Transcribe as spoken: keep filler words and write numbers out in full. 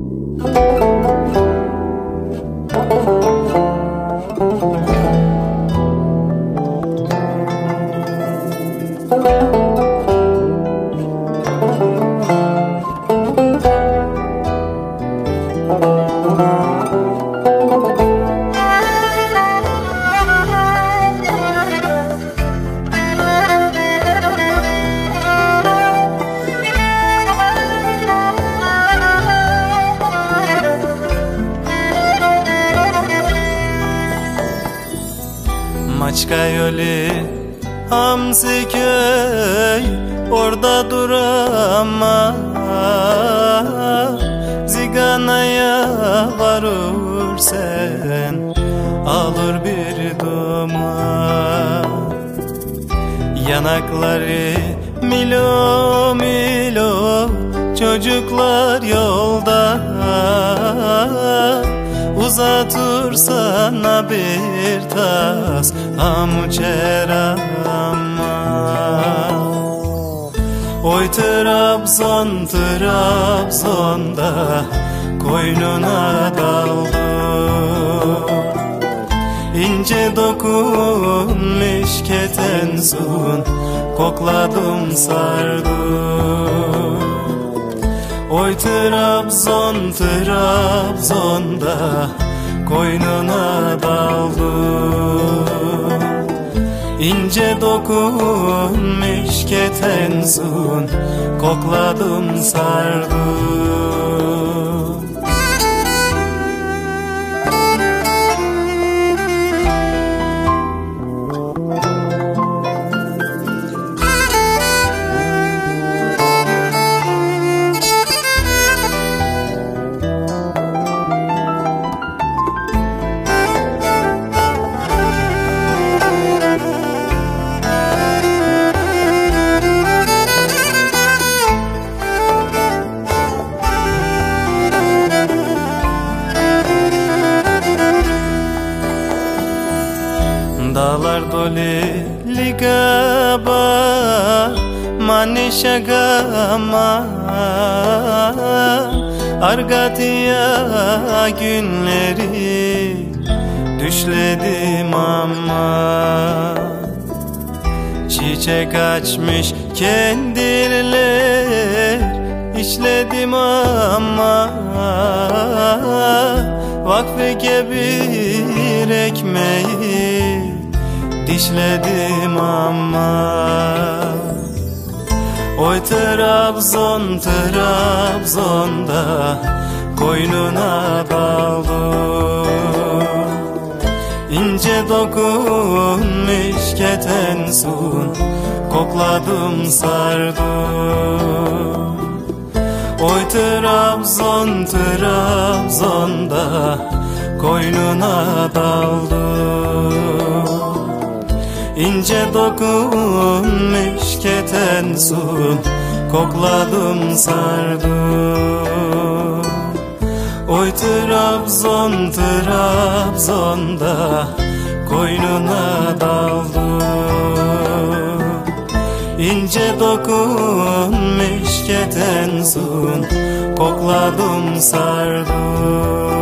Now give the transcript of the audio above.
Maçka yolu Hamsi köy, orada dur ama Ziganaya varırsen alır bir duman. Yanakları milo milo, çocuklar yolda, uzatır sana bir tas hamuçer ama. Oy Trabzon, Trabzon'da koynuna daldım. İnce dokunmuş ketensun, kokladım sardım. Oy Trabzon, Trabzon'da koynuna daldım. İnce dokunmuş ketensun, kokladım sardım. Dağlar dolu ligaba, manişagama, Argatiya günleri düşledim ama. Çiçek açmış kendirler işledim ama. Vakfı bir ekmeği dişledim ama. Oy Trabzon, Trabzon'da koynuna daldım. İnce dokunmuş ketensun, kokladım sardım. Oy Trabzon, Trabzon'da koynuna daldım. İnce dokunmuş ketensun, kokladım sardım. Oy Trabzon, Trabzon'da koynuna daldım. İnce dokunmuş ketensun, kokladım sardım.